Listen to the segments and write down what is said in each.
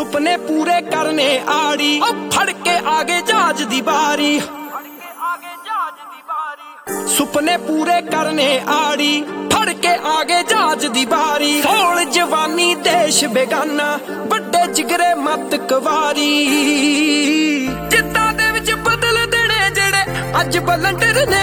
सुपने पूरे करने आड़ी अब फड़ के आगे जहाज दी बारी सुपने पूरे करने आड़ी फड़ के आगे जहाज दी बारी फौल जवानी देश बेगाना बड़े जिगरे मत कवारी जिद्दां दे विच बदल देने जेड़े अज बलंडर ने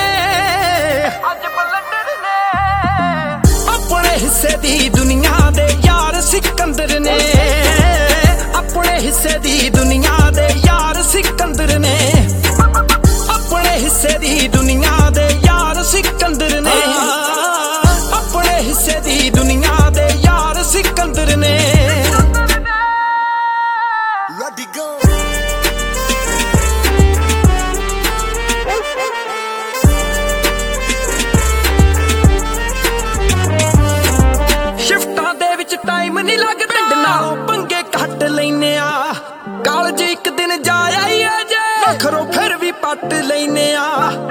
अपने हिस्से दी दुनिया दे यार सिकंदर ने अपने हिस्से दी दुनिया दे यार सिकंदर ने अपने हिस्से दी दुनिया दे यार सिकंदर ने अपने हिस्से दी दुनिया दे यार सिकंदर ने Ready go शिफ्टां दे विच टाइम नहीं लगदा नालों पंगे घट लैने आ कालज एक दिन जा आई जे खरो फिर भी पट लैने आ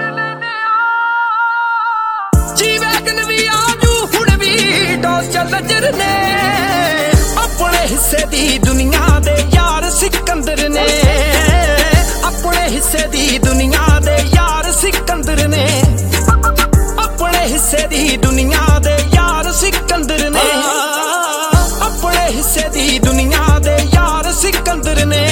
जी वैगन भी आजू हुण भी डोस चल जरने अपने हिस्से दी दुनिया दे यार सिकंदर ने अपने हिस्से दी दुनिया दे यार सिकंदर ने अपने हिस्से दी दुनिया दे यार सिकंदर ने अपने हिस्से दी दुनिया दे यार सिकंदर ने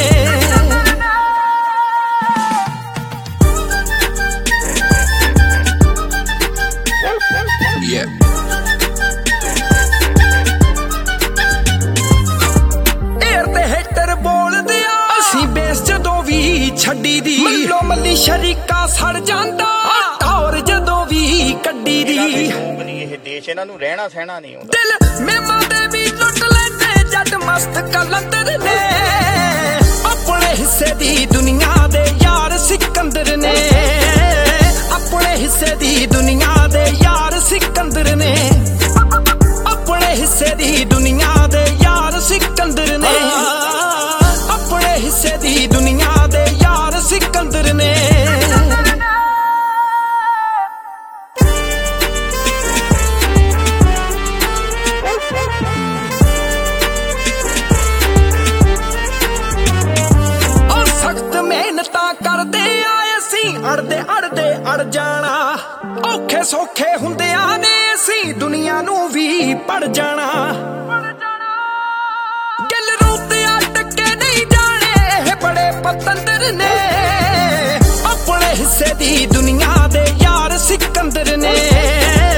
छड्डी दी मल्लो मल्ली शरीका सड़ जांदा टौर जदों भी कड्डी दी ਇਹ ਦੇਸ਼ ਇਹਨਾਂ ਨੂੰ ਰਹਿਣਾ ਸਹਿਣਾ ਨਹੀਂ ਆਉਂਦਾ दिल मेमा दे भी लुट लेंदे जट मस्त कलंदर ने अपने हिस्से दी दुनिया दे यार सिकंदर ने अपने हिस्से दी दुनिया दे यार सिकंदर ने अपने हिस्से दी दुनिया दे यार सिकंदर ने अपने हिस्से दी दुनिया दे यार सिकंदर ने अड़दे अड़दे अड़ जाना औखे सौखे हुंदियां ने असीं दुनिया नूं भी पड़ जाना गल रूते अटके नहीं जाने बड़े पतंदर ने अपने हिस्से दी दुनिया दे यार सिकंदर ने